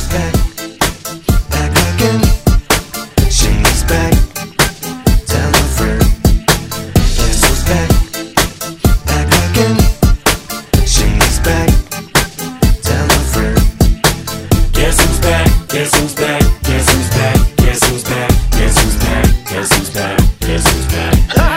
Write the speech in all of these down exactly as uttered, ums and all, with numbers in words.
back, back again. She's back, tell a friend. Guess who's back, back again. She's back, tell a friend. Guess who's back, guess who's back, guess who's back, guess who's back, guess who's back, guess who's back, guess who's back.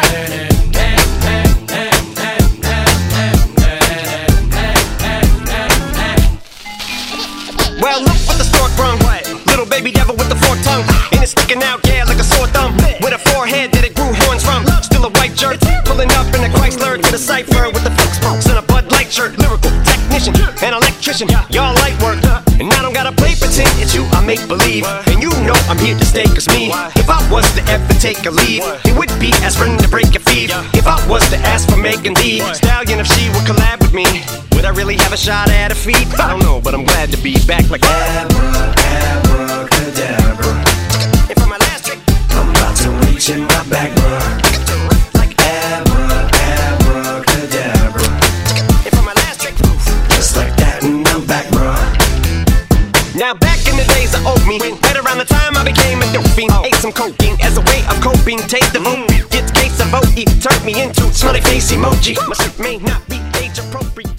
Well, look what the stork brung. Little baby devil with the forked tongue, and it's sticking out, yeah, like a sore thumb. With a forehead that it grew horns from. Still a white jerk, pulling up in a Chrysler to the cipher with the fix spokes and a Bud Light shirt. Lyrical technician, an electrician, y'all light work. And I don't gotta play pretend, it's you I make believe. And you know I'm here to stay, cause me, if I was to ever take a lead, it would be aspirin to break your feet. If I was to ask for Megan Thee Stallion, if she would collab with me, would I really have a shot at her feet? I don't know, but I'm glad to be back like Abra, abracadabra. And for my last trick, I'm about to reach in my back, bruh. like Abra, abracadabra. and for my last trick, Just like that, and I'm back, bruh. now back in the days of old me, right around the time I became a dope fiend, ate some cocaine as a way of coping. Taste of opiate, gets case of O E, turned me into smiley face emoji. My shit may not be age appropriate.